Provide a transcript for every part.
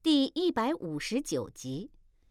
第159集。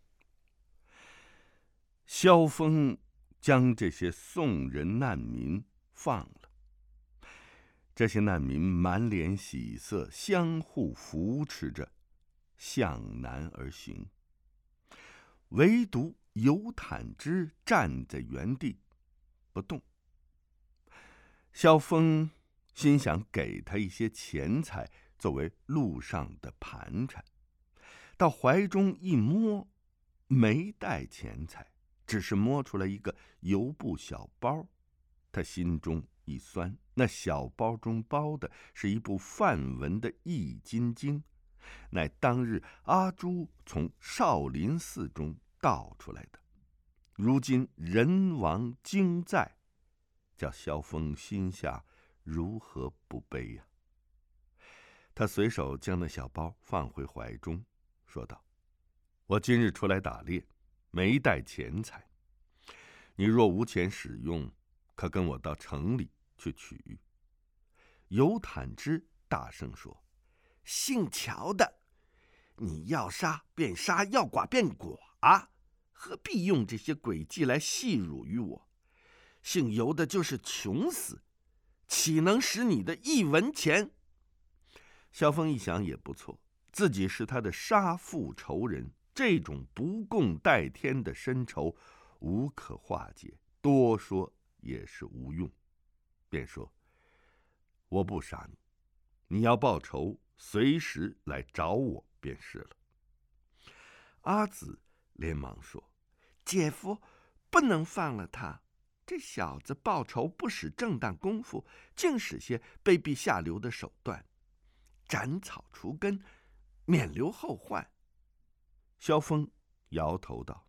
萧峰将这些宋人难民放了，这些难民满脸喜色，相互扶持着向南而行，唯独尤坦之站在原地不动。萧峰心想给他一些钱财作为路上的盘缠，到怀中一摸，没带钱财，只是摸出来一个油布小包，他心中一酸，那小包中包的是一部梵文的《易筋经》，乃当日阿朱从少林寺中盗出来的，如今人亡经在，叫萧峰心下如何不悲呀？他随手将那小包放回怀中，说道：“我今日出来打猎，没带钱财，你若无钱使用，可跟我到城里去取。”尤坦之大声说：“ 姓乔的，你要杀便杀，要剐便剐，何必用这些诡计来戏辱于我？姓尤的就是穷死，岂能使你的一文钱？” 萧峰一想也不错，自己是他的杀父仇人，这种不共戴天的深仇无可化解，多说也是无用，便说：“我不杀你，你要报仇，随时来找我便是了。” 阿紫连忙说：“姐夫，不能放了他，这小子报仇不使正当功夫，竟使些卑鄙下流的手段，斩草除根，免留后患。” 萧峰摇头道：“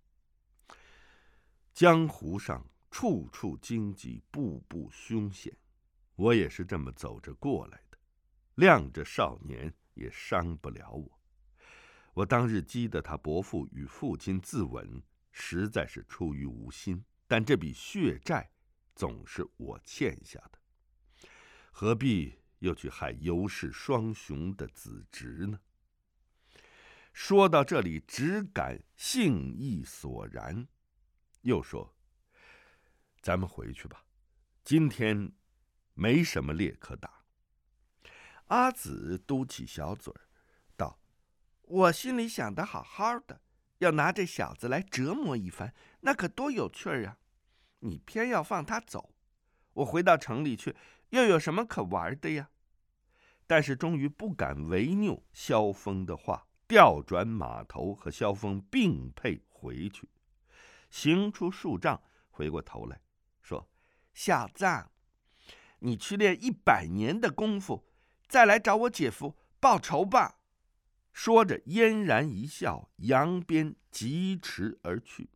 江湖上处处荆棘，步步凶险，我也是这么走着过来的，谅着少年也伤不了我。我当日激得他伯父与父亲自刎，实在是出于无心，但这笔血债总是我欠下的，何必又去害尤氏双雄的子侄呢？”说到这里，只感性意索然，又说：“咱们回去吧，今天没什么猎可打。” 阿紫嘟起小嘴道：“我心里想的好好的，要拿这小子来折磨一番，那可多有趣啊！你偏要放他走，我回到城里去，又有什么可玩的呀？” 但是终于不敢违拗萧峰的话，调转马头和萧峰并辔回去，行出数丈，回过头来说：“ 小子，你去练100年的功夫，再来找我姐夫报仇吧。” 说着嫣然一笑，扬鞭疾驰而去。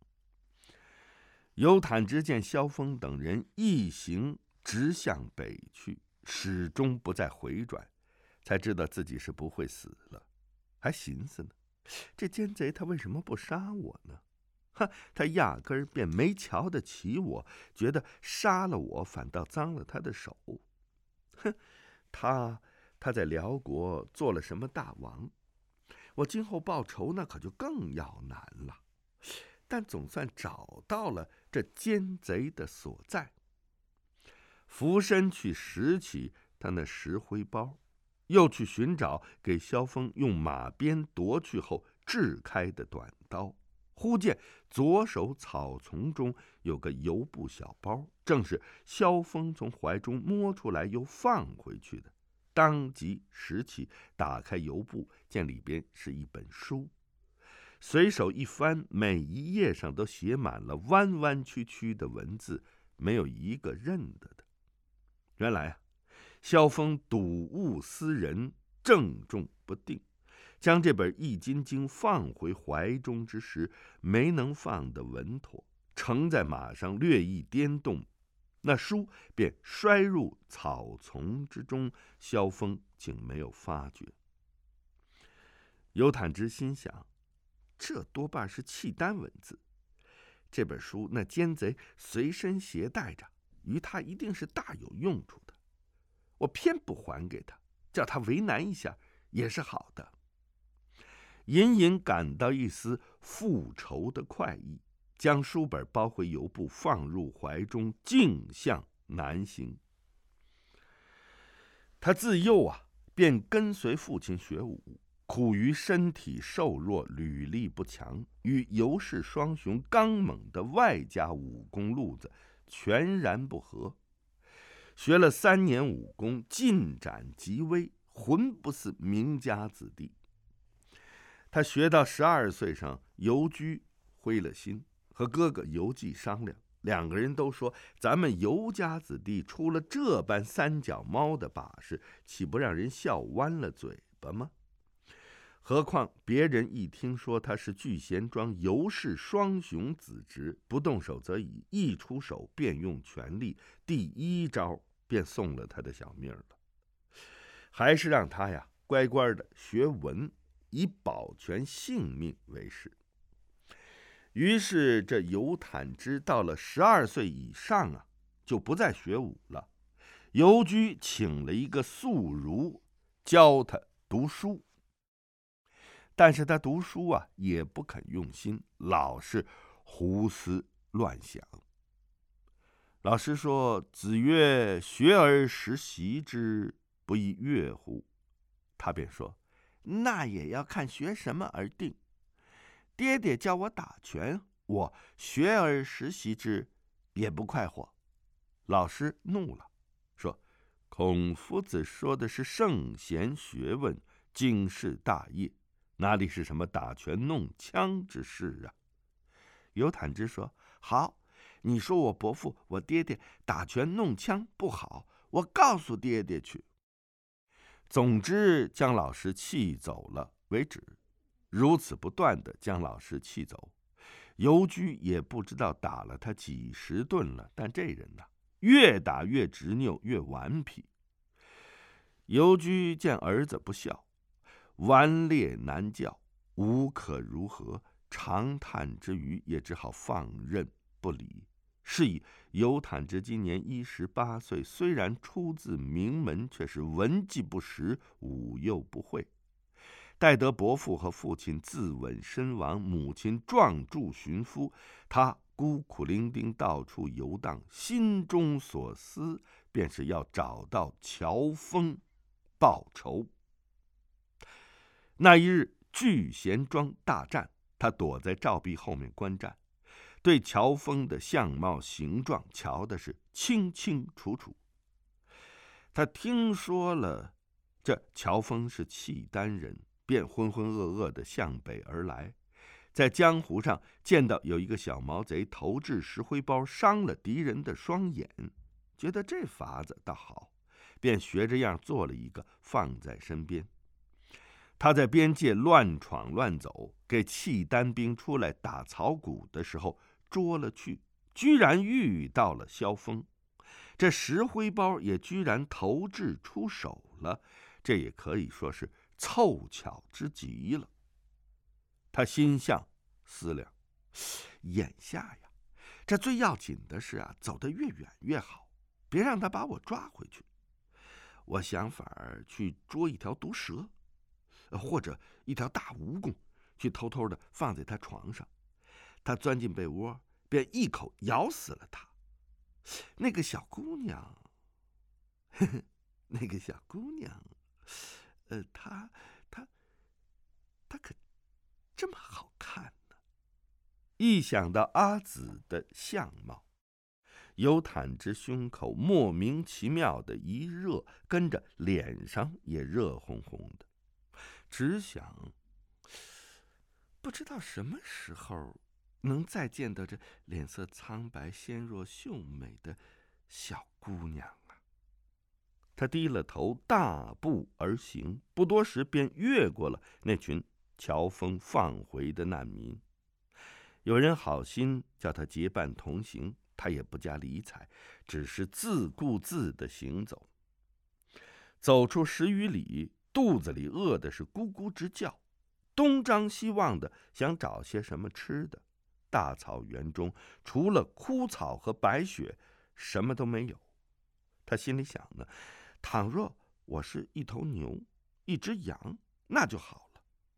尤坦之见萧峰等人一行直向北去，始终不再回转，才知道自己是不会死了，还寻思呢，这奸贼他为什么不杀我呢？他压根儿便没瞧得起我，觉得杀了我反倒脏了他的手。他在辽国做了什么大王，我今后报仇那可就更要难了。但总算找到了这奸贼的所在，俯身去拾起他那石灰包，又去寻找给萧峰用马鞭夺去后掷开的短刀。忽见左手草丛中有个油布小包，正是萧峰从怀中摸出来又放回去的，当即拾起，打开油布，见里边是一本书，随手一翻，每一页上都写满了弯弯曲曲的文字，没有一个认得的。原来萧峰睹物思人，正中不定，将这本《易筋经》放回怀中之时，没能放得稳妥，乘在马上略一颠动，那书便摔入草丛之中，萧峰竟没有发觉。尤坦之心想，这多半是契丹文字，这本书那奸贼随身携带着，于他一定是大有用处的。我偏不还给他，叫他为难一下也是好的。 隐隐感到一丝复仇的快意，将书本包回油布，放入怀中，径向南行。他自幼便跟随父亲学武，苦于身体瘦弱，履历不强，与尤氏双雄刚猛的外家武功路子全然不合。学了3年武功，进展极微，浑不似名家子弟。他学到12岁上，尤居灰了心，和哥哥尤季商量，2个人都说，咱们尤家子弟出了这般三脚猫的把式，岂不让人笑弯了嘴巴吗？何况别人一听说他是聚贤庄尤氏双雄子侄，不动手则已，一出手便用全力，第1招便送了他的小命了。还是让他乖乖的学文，以保全性命为是。于是这尤坦之到了12岁以上就不再学武了。尤居请了一个宿儒教他读书，但是他读书也不肯用心，老是胡思乱想。老师说：“子曰：学而时习之，不亦乐乎？”他便说：“那也要看学什么而定。爹爹教我打拳，我学而时习之，也不快活。”老师怒了，说：“孔夫子说的是圣贤学问，经世大业，哪里是什么打拳弄枪之事啊？”尤坦之说：“好，你说我伯父我爹爹打拳弄枪不好，我告诉爹爹去。”总之将老师气走了为止，如此不断的将老师气走。尤居也不知道打了他几10顿了，但这人越打越执拗，越顽皮。尤居见儿子不孝，顽劣难教，无可如何，长叹之余也只好放任不理。是以尤坦之今年18岁，虽然出自名门，却是文技不识，武又不会。待得伯父和父亲自刎身亡，母亲撞柱寻夫，他孤苦伶仃到处游荡，心中所思便是要找到乔峰报仇。那一日聚贤庄大战，他躲在照壁后面观战，对乔峰的相貌形状瞧的是清清楚楚。他听说了这乔峰是契丹人，便浑浑噩噩地向北而来。在江湖上见到有一个小毛贼投掷石灰包，伤了敌人的双眼，觉得这法子倒好，便学着样做了一个，放在身边。他在边界乱闯乱走，给契丹兵出来打草谷的时候捉了去，居然遇到了萧峰。这石灰包也居然投掷出手了，这也可以说是凑巧之极了。他心向思量，眼下这最要紧的是走得越远越好，别让他把我抓回去。我想法去捉一条毒蛇，或者一条大蜈蚣，去偷偷的放在他床上，他钻进被窝，便一口咬死了他。那个小姑娘，那个小姑娘，她可这么好看呢。一想到阿紫的相貌，尤坦之胸口莫名其妙的一热，跟着脸上也热烘烘的，只想不知道什么时候能再见到这脸色苍白、纤弱、秀美的小姑娘啊。他低了头，大步而行，不多时便越过了那群乔峰放回的难民。有人好心叫他结伴同行，他也不加理睬，只是自顾自地行走。走出10余里，肚子里饿的是咕咕直叫，东张西望的想找些什么吃的。大草原中除了枯草和白雪，什么都没有。他心里想呢，倘若我是一头牛，一只羊，那就好了。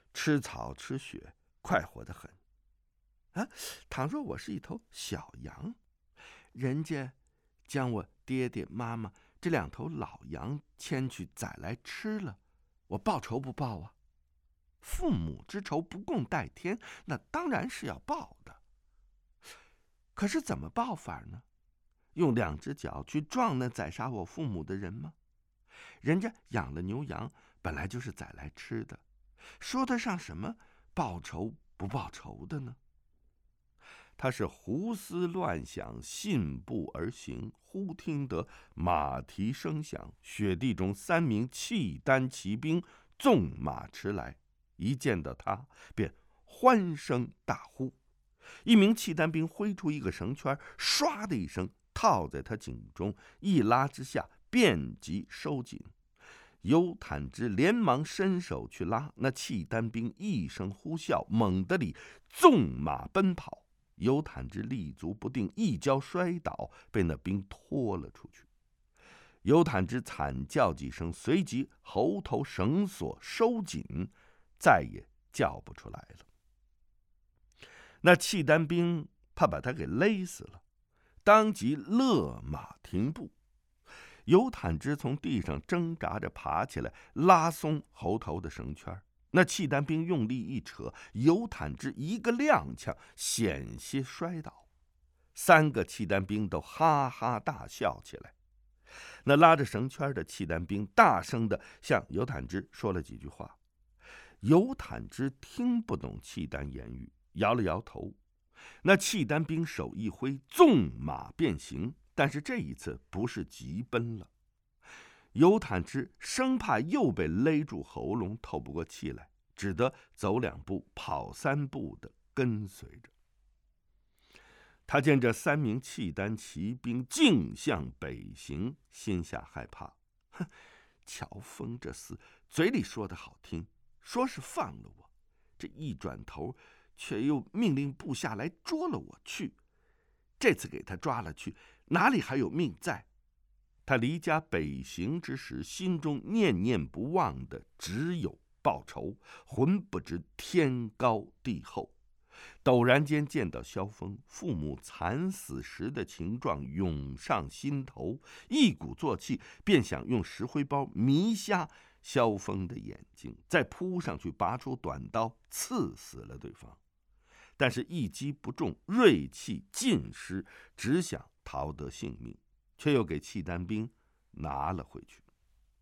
吃草吃血，快活得很。倘若我是一头小羊，人家将我爹爹妈妈这2头老羊牵去宰来吃了，我报仇不报啊？父母之仇不共戴天，那当然是要报的。可是怎么报法呢？用2只脚去撞那宰杀我父母的人吗？人家养了牛羊，本来就是宰来吃的，说得上什么报仇不报仇的呢？他是胡思乱想，信步而行，忽听得马蹄声响，雪地中3名契丹骑兵纵马驰来，一见到他便欢声大呼。一名契丹兵挥出一个绳圈，唰的一声套在他颈中，一拉之下便即收紧。尤坦之连忙伸手去拉，那契丹兵一声呼啸，猛地里纵马奔跑。尤坦之立足不定，一跤摔倒，被那兵拖了出去。尤坦之惨叫几声，随即喉头绳索收紧，再也叫不出来了。那契丹兵怕把他给勒死了，当即勒马停步。尤坦之从地上挣扎着爬起来，拉松喉头的绳圈。那契丹兵用力一扯，尤坦之一个踉跄，险些摔倒。3个契丹兵都哈哈大笑起来。那拉着绳圈的契丹兵大声地向尤坦之说了几句话。尤坦之听不懂契丹言语，摇了摇头。那契丹兵手一挥，纵马便行，但是这一次不是急奔了。尤坦之生怕又被勒住喉咙，透不过气来，只得走2步跑3步的跟随着。他见这3名契丹骑兵径向北行，心下害怕。乔峰这厮嘴里说的好听，说是放了我，这一转头却又命令部下来捉了我去。这次给他抓了去，哪里还有命在？他离家北行之时，心中念念不忘的只有报仇，浑不知天高地厚。陡然间见到萧峰，父母惨死时的情状涌上心头，一鼓作气便想用石灰包迷瞎萧峰的眼睛，再扑上去拔出短刀刺死了对方。但是一击不中，锐气尽失，只想逃得性命，却又给契丹兵拿了回去。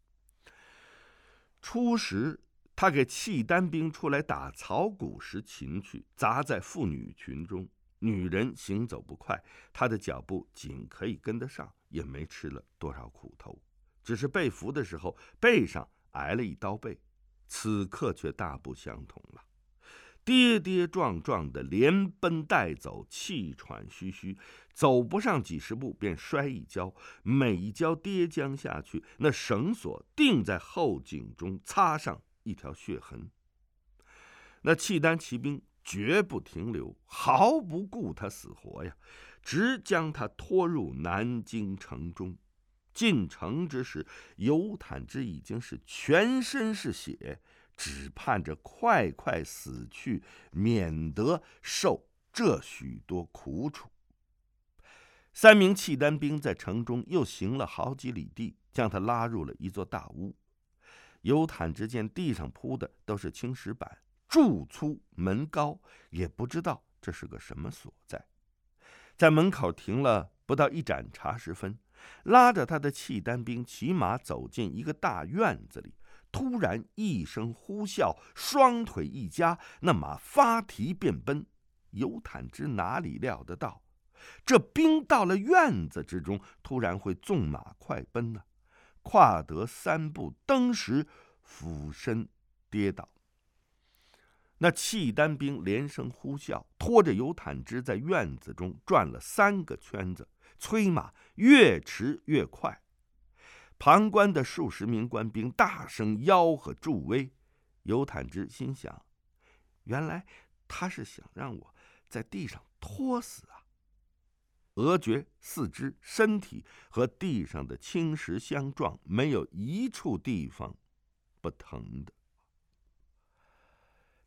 初时他给契丹兵出来打草谷时擒去，砸在妇女群中，女人行走不快，他的脚步仅可以跟得上，也没吃了多少苦头，只是被俘的时候背上挨了一刀背，此刻却大不相同了。跌跌撞撞的连奔带走，气喘吁吁，走不上几10步便摔一跤，每一跤跌将下去，那绳索定在后颈中，擦上一条血痕。那契丹骑兵绝不停留，毫不顾他死活呀，直将他拖入南京城中。进城之时，尤坦之已经是全身是血，只盼着快快死去，免得受这许多苦楚。3名契丹兵在城中又行了好几里地，将他拉入了一座大屋。尤坦之见地上铺的都是青石板，柱粗门高，也不知道这是个什么所在。在门口停了不到1盏茶时分，拉着他的契丹兵骑马走进一个大院子里，突然一声呼啸，双腿一夹，那马发蹄便奔。尤坦之哪里料得到，这兵到了院子之中，突然会纵马快奔呢？跨得3步，登时俯身跌倒。那契丹兵连声呼啸，拖着尤坦之在院子中转了3个圈子，催马越驰越快。旁观的数十名官兵大声吆喝助威。尤坦之心想，原来他是想让我在地上拖死啊！额觉四肢身体和地上的青石相撞，没有一处地方不疼的。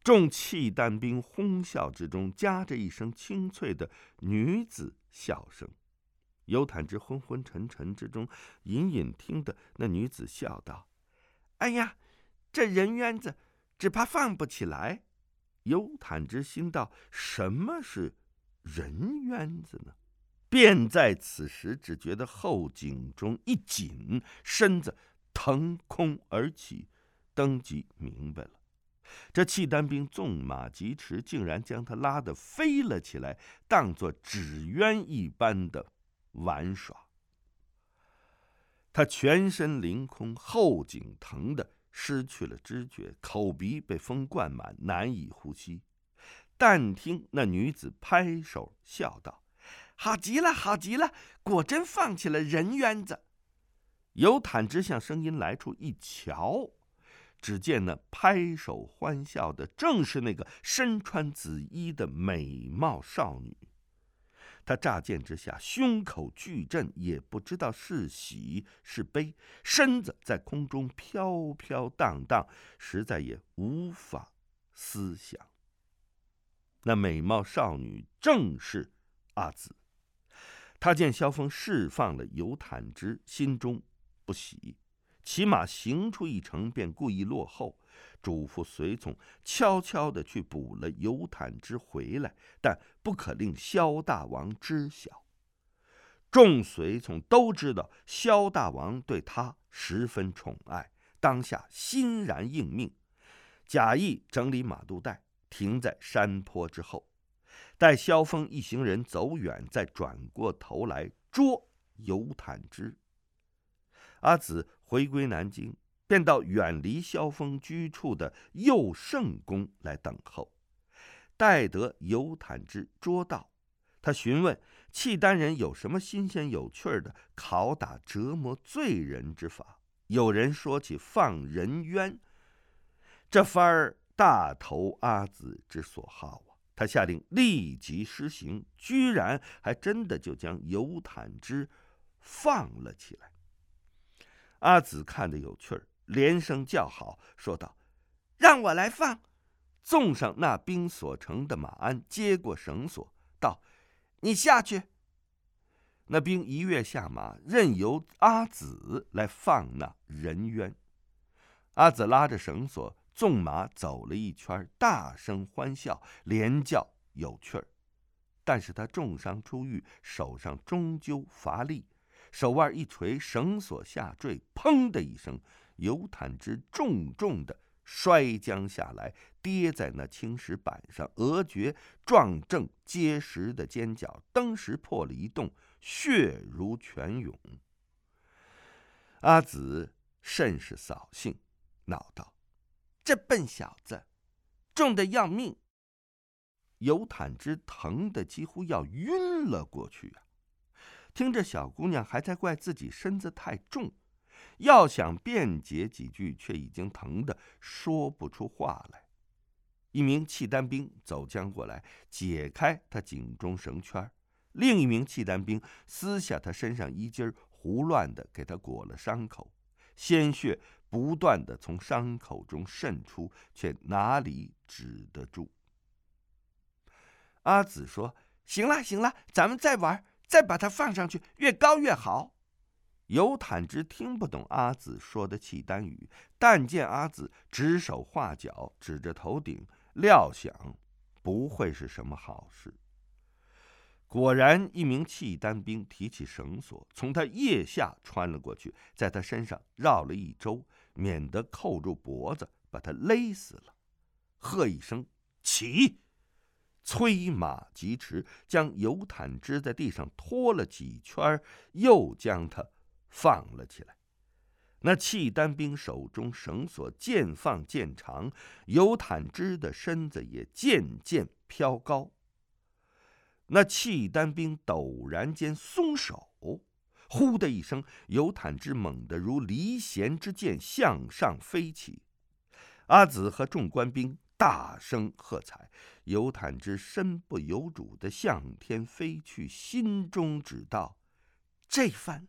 众契丹兵哄笑之中，夹着一声清脆的女子笑声。尤坦之昏昏沉沉之中，隐隐听得那女子笑道：“ 哎呀，这人冤子只怕放不起来。” 尤坦之心道：“什么是人冤子呢？”便在此时，只觉得后颈中一紧，身子腾空而起，当即明白了。这契丹兵纵马疾驰，竟然将他拉得飞了起来，当作纸鸢一般的玩耍。他全身凌空，后颈疼得失去了知觉，口鼻被风灌满，难以呼吸。但听那女子拍手笑道：“ 好极了，好极了，果真放起了人冤子。” 尤坦之向声音来处一瞧，只见那拍手欢笑的正是那个身穿紫衣的美貌少女。他乍见之下，胸口巨震，也不知道是喜是悲，身子在空中飘飘荡荡，实在也无法思想。那美貌少女正是阿紫。他见萧峰释放了尤坦之，心中不喜，骑马行出一程，便故意落后，嘱咐随从悄悄地去捕了尤坦之回来，但不可令萧大王知晓。众随从都知道萧大王对他十分宠爱，当下欣然应命，假意整理马肚带，停在山坡之后，待萧峰一行人走远，再转过头来捉尤坦之。阿紫回归南京，便到远离萧峰居处的右圣宫来等候。待得尤坦之捉到，他询问契丹人有什么新鲜有趣的拷打折磨罪人之法。有人说起放人冤，这番儿大投阿紫之所好啊！他下令立即施行，居然还真的就将尤坦之放了起来。阿紫看得有趣儿，连声叫好，说道：“ 让我来放！” 纵上那兵所乘的马鞍，接过绳索，道：“ 你下去。” 那兵一跃下马，任由阿紫来放那人冤。阿紫拉着绳索，纵马走了一圈，大声欢笑，连叫有趣儿。但是他重伤出狱，手上终究乏力，手腕一垂，绳索下坠，砰的一声，尤坦之重重的摔将下来，跌在那青石板上，额角撞正结实的尖角，登时破了一洞，血如泉涌。阿紫甚是扫兴，恼道：“ 这笨小子，重得要命！” 尤坦之疼得几乎要晕了过去啊！听着小姑娘还在怪自己身子太重，要想辩解几句，却已经疼得说不出话来。一名契丹兵走将过来，解开他颈中绳圈，另一名契丹兵撕下他身上衣襟，胡乱地给他裹了伤口，鲜血不断地从伤口中渗出，却哪里止得住？ 阿紫说：“行了，行了，咱们再玩，再把它放上去，越高越好。” 尤坦之听不懂阿紫说的契丹语，但见阿紫指手画脚，指着头顶，料想不会是什么好事。果然，一名契丹兵提起绳索，从他腋下穿了过去，在他身上绕了一周，免得扣住脖子，把他勒死了。喝一声：“起！”催马疾驰，将尤坦之在地上拖了几圈，又将他放了起来。那契丹兵手中绳索渐放渐长，尤坦之的身子也渐渐飘高。那契丹兵陡然间松手，呼的一声，尤坦之猛地如离弦之箭向上飞起。阿紫和众官兵大声喝彩，尤坦之身不由主地向天飞去，心中只道： 这番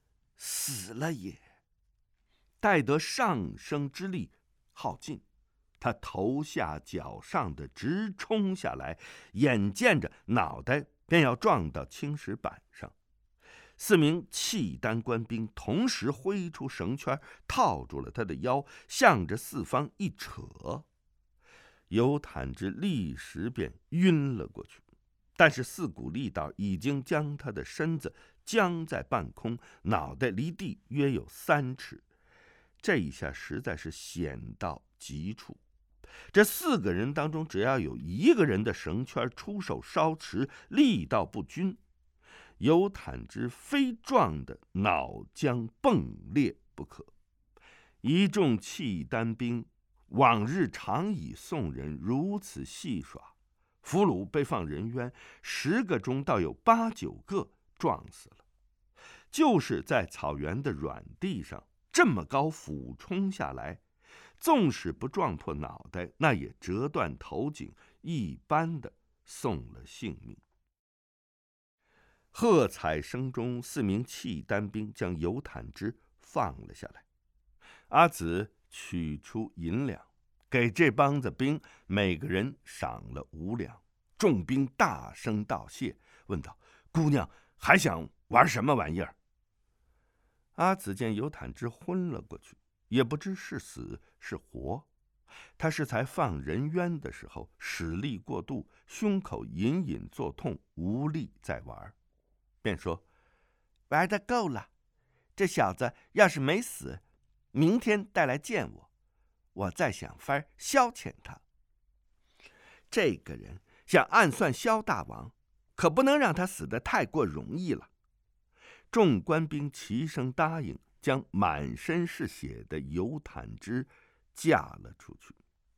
死了也。 待得上升之力耗尽， 他头下脚上的直冲下来，眼见着脑袋便要撞到青石板上。4名契丹官兵同时挥出绳圈，套住了他的腰，向着四方一扯，尤坦之立时便晕了过去。但是4股力道已经将他的身子僵在半空，脑袋离地约有3尺。这一下实在是险到极处。这4个人当中，只要有1个人的绳圈出手稍迟，力道不均，尤坦之非撞得脑浆迸裂不可。一众契丹兵往日常以宋人如此戏耍，俘虏被放人冤，10个中倒有8、9个撞死了。就是在草原的软地上，这么高俯冲下来，纵使不撞破脑袋，那也折断头颈，一般的送了性命。喝彩声中，4名契丹兵将尤坦之放了下来。阿紫取出银两，给这帮子兵每个人赏了5两。众兵大声道谢，问道：“姑娘还想玩什么玩意儿？”阿紫见尤坦之昏了过去，也不知是死是活。他是才放人冤的时候使力过度，胸口隐隐作痛，无力再玩，便说：“玩的够了，这小子要是没死，明天带来见我，我再想法消遣他。”这个人想暗算萧大王，可不能让他死得太过容易了。众官兵齐声答应，将满身是血的尤坦之架了出去。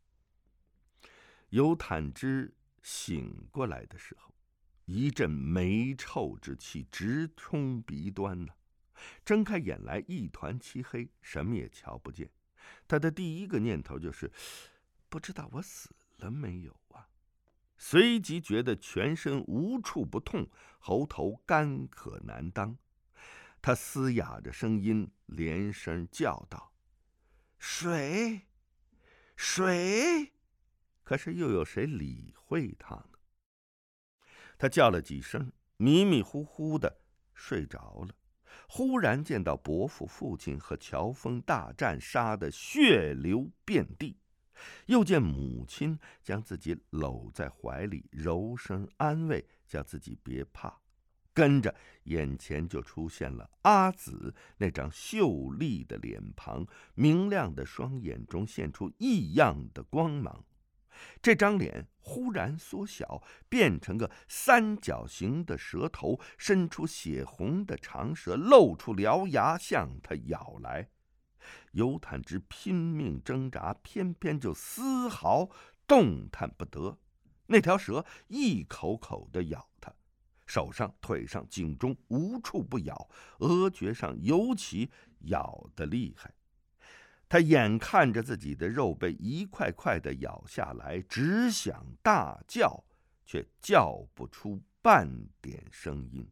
尤坦之醒过来的时候，一阵霉臭之气直冲鼻端呢。睁开眼来，一团漆黑，什么也瞧不见。他的第一个念头就是：不知道我死了没有啊？随即觉得全身无处不痛，喉头干渴难当。他嘶哑着声音，连声叫道：“水，水！”可是又有谁理会他呢？他叫了几声，迷迷糊糊的睡着了。忽然见到伯父父亲和乔峰大战，杀得血流遍地，又见母亲将自己搂在怀里，柔声安慰，叫自己别怕。跟着眼前就出现了阿紫那张秀丽的脸庞，明亮的双眼中现出异样的光芒。这张脸忽然缩小，变成个3角形的蛇头，伸出血红的长舌，露出獠牙向他咬来。尤坦之拼命挣扎，偏偏就丝毫动弹不得。那条蛇一口口的咬他，手上、腿上、颈中无处不咬，额角上尤其咬得厉害。他眼看着自己的肉被一块块的咬下来，只想大叫，却叫不出半点声音。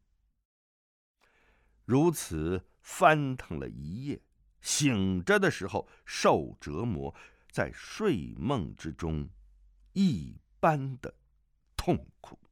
如此翻腾了一夜，醒着的时候受折磨，在睡梦之中一般的痛苦。